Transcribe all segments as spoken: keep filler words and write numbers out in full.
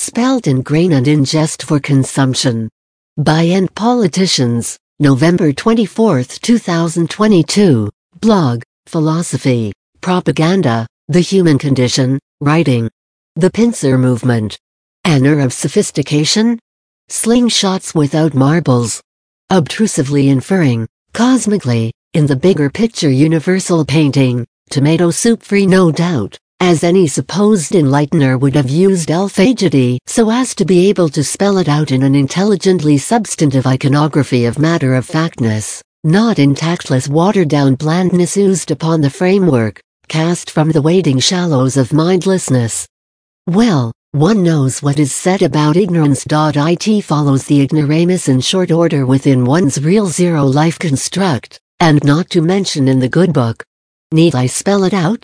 spelt in grain and in jest for consumption. By End Politicians, November twenty-fourth two thousand twenty-two. Blog, Philosophy, Propaganda, The Human Condition, Writing. The Pincer Movement. Manner of sophistication? Slingshots without marbles. Obtrusively inferring, cosmically, in the bigger picture universal painting, tomato soup free no doubt, as any supposed enlightener would have used alphabety so as to be able to spell it out in an intelligently substantive iconography of matter-of-factness, not in tactless watered-down blandness oozed upon the framework, cast from the wading shallows of mindlessness. Well, one knows what is said about ignorance. It follows the ignoramus in short order within one's real zero life construct, and not to mention in the good book. Need I spell it out?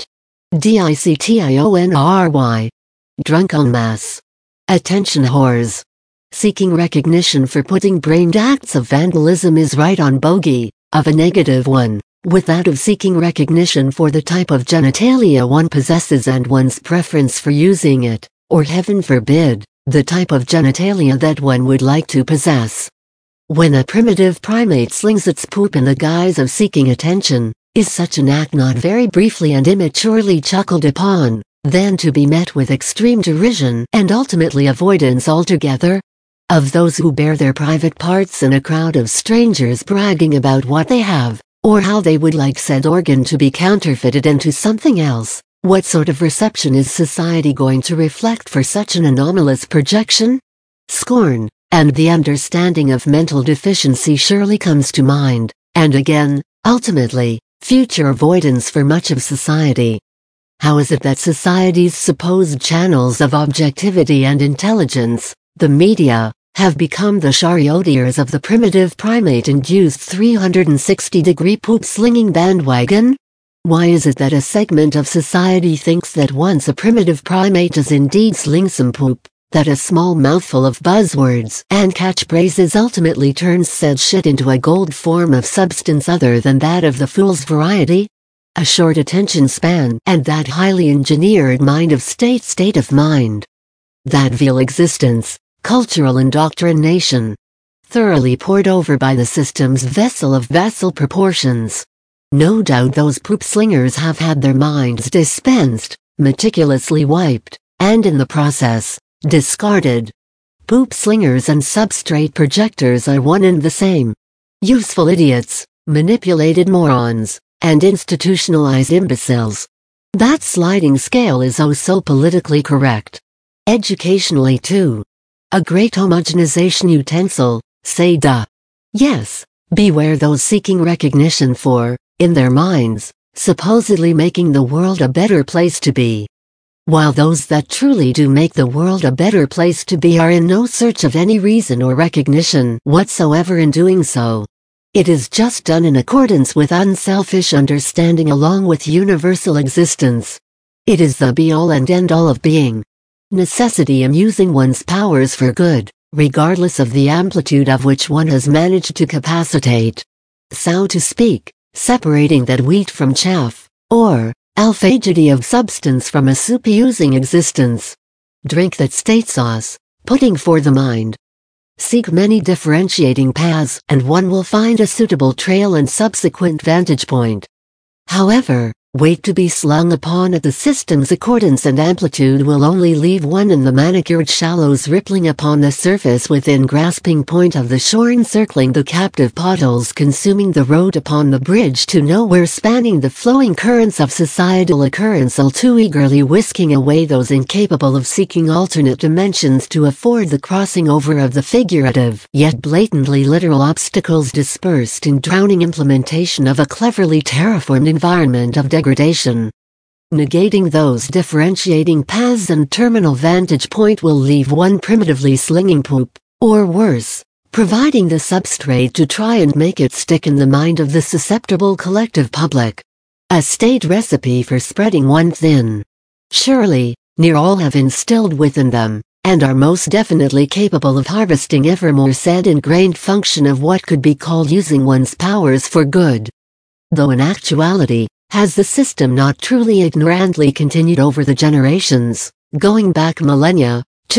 D-I-C-T-I-O-N-R-Y. Drunk en masse. Attention whores. Seeking recognition for putting brained acts of vandalism is right on bogey, of a negative one, with that of seeking recognition for the type of genitalia one possesses and one's preference for using it, or heaven forbid, the type of genitalia that one would like to possess. When a primitive primate slings its poop in the guise of seeking attention, is such an act not very briefly and immaturely chuckled upon, then to be met with extreme derision and ultimately avoidance altogether? Of those who bear their private parts in a crowd of strangers bragging about what they have, or how they would like said organ to be counterfeited into something else, what sort of reception is society going to reflect for such an anomalous projection? Scorn, and the understanding of mental deficiency surely comes to mind, and again, ultimately, future avoidance for much of society. How is it that society's supposed channels of objectivity and intelligence, the media, have become the charioteers of the primitive primate-induced three hundred sixty degree poop-slinging bandwagon? Why is it that a segment of society thinks that once a primitive primate does indeed sling some poop, that a small mouthful of buzzwords and catchphrases ultimately turns said shit into a gold form of substance other than that of the fool's variety? A short attention span and that highly engineered mind of state state of mind. That veal existence, cultural indoctrination. Thoroughly poured over by the system's vessel of vessel proportions. No doubt those poop slingers have had their minds dispensed, meticulously wiped, and in the process, discarded. Poop slingers and substrate projectors are one and the same. Useful idiots, manipulated morons, and institutionalized imbeciles. That sliding scale is oh so politically correct. Educationally too. A great homogenization utensil, say duh. Yes, beware those seeking recognition for, in their minds, supposedly making the world a better place to be. While those that truly do make the world a better place to be are in no search of any reason or recognition whatsoever in doing so. It is just done in accordance with unselfish understanding along with universal existence. It is the be-all and end-all of being. Necessity in using one's powers for good, regardless of the amplitude of which one has managed to capacitate. So to speak, separating that wheat from chaff, or, alphabety of substance from a soup-using existence. Drink that state sauce, pudding for the mind. Seek many differentiating paths and one will find a suitable trail and subsequent vantage point. However, weight to be slung upon at the system's accordance and amplitude will only leave one in the manicured shallows rippling upon the surface within grasping point of the shore encircling the captive potholes consuming the road upon the bridge to nowhere spanning the flowing currents of societal occurrence all too eagerly whisking away those incapable of seeking alternate dimensions to afford the crossing over of the figurative yet blatantly literal obstacles dispersed in drowning implementation of a cleverly terraformed environment of degradation. Degradation. Negating those differentiating paths and terminal vantage point will leave one primitively slinging poop, or worse, providing the substrate to try and make it stick in the mind of the susceptible collective public. A state recipe for spreading one thin. Surely, near all have instilled within them, and are most definitely capable of harvesting evermore said ingrained function of what could be called using one's powers for good. Though in actuality, has the system not truly ignorantly continued over the generations, going back millennia, to,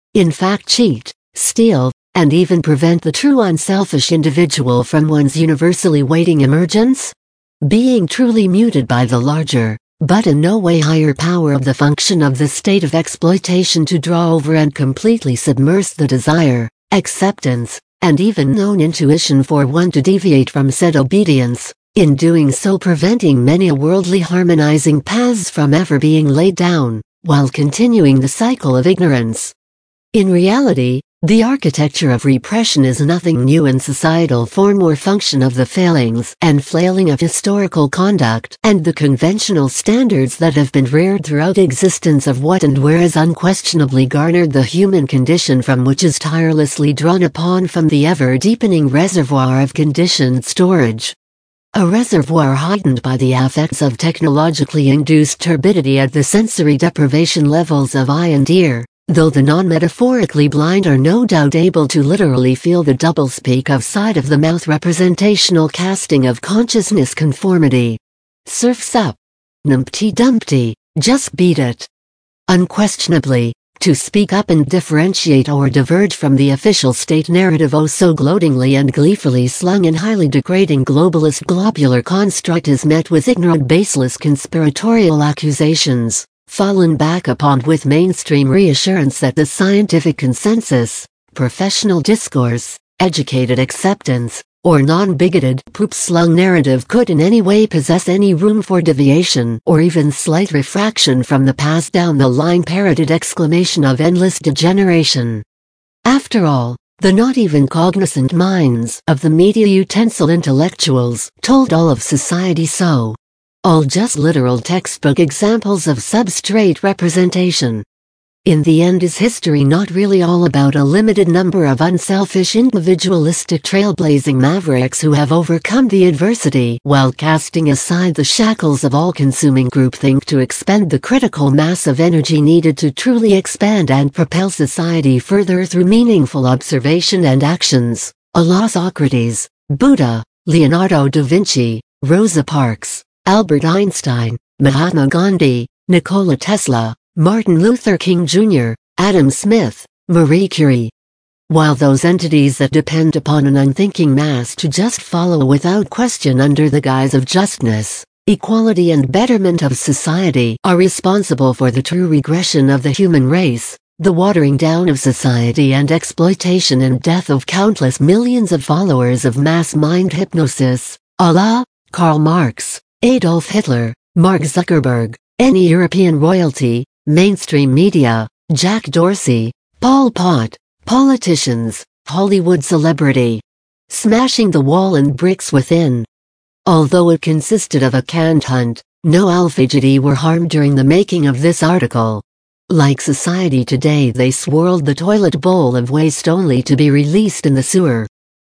in fact cheat, steal, and even prevent the true unselfish individual from one's universally waiting emergence? Being truly muted by the larger, but in no way higher power of the function of the state of exploitation to draw over and completely submerge the desire, acceptance, and even known intuition for one to deviate from said obedience, in doing so preventing many worldly harmonizing paths from ever being laid down, while continuing the cycle of ignorance. In reality, the architecture of repression is nothing new in societal form or function of the failings and flailing of historical conduct and the conventional standards that have been reared throughout existence of what and where has unquestionably garnered the human condition from which is tirelessly drawn upon from the ever-deepening reservoir of conditioned storage. A reservoir heightened by the affects of technologically induced turbidity at the sensory deprivation levels of eye and ear, though the non-metaphorically blind are no doubt able to literally feel the doublespeak of side-of-the-mouth representational casting of consciousness conformity. Surf's up. Numpty Dumpty, just beat it. Unquestionably, to speak up and differentiate or diverge from the official state narrative oh so gloatingly and gleefully slung in highly degrading globalist globular construct is met with ignorant baseless conspiratorial accusations, fallen back upon with mainstream reassurance that the scientific consensus, professional discourse, educated acceptance, or non-bigoted poop-slung narrative could in any way possess any room for deviation or even slight refraction from the passed down the line parroted exclamation of endless degeneration. After all, the not even cognizant minds of the media utensil intellectuals told all of society so. All just literal textbook examples of substrate representation. In the end, is history not really all about a limited number of unselfish individualistic trailblazing mavericks who have overcome the adversity while casting aside the shackles of all-consuming groupthink to expend the critical mass of energy needed to truly expand and propel society further through meaningful observation and actions? A la Socrates, Buddha, Leonardo da Vinci, Rosa Parks, Albert Einstein, Mahatma Gandhi, Nikola Tesla, Martin Luther King Junior, Adam Smith, Marie Curie. While those entities that depend upon an unthinking mass to just follow without question under the guise of justness, equality and betterment of society are responsible for the true regression of the human race, the watering down of society and exploitation and death of countless millions of followers of mass mind hypnosis, a la Karl Marx, Adolf Hitler, Mark Zuckerberg, any European royalty, mainstream media, Jack Dorsey, Pol Pot, politicians, Hollywood celebrity. Smashing the wall and bricks within. Although it consisted of a canned hunt, no alphagidae were harmed during the making of this article. Like society today, they swirled the toilet bowl of waste only to be released in the sewer.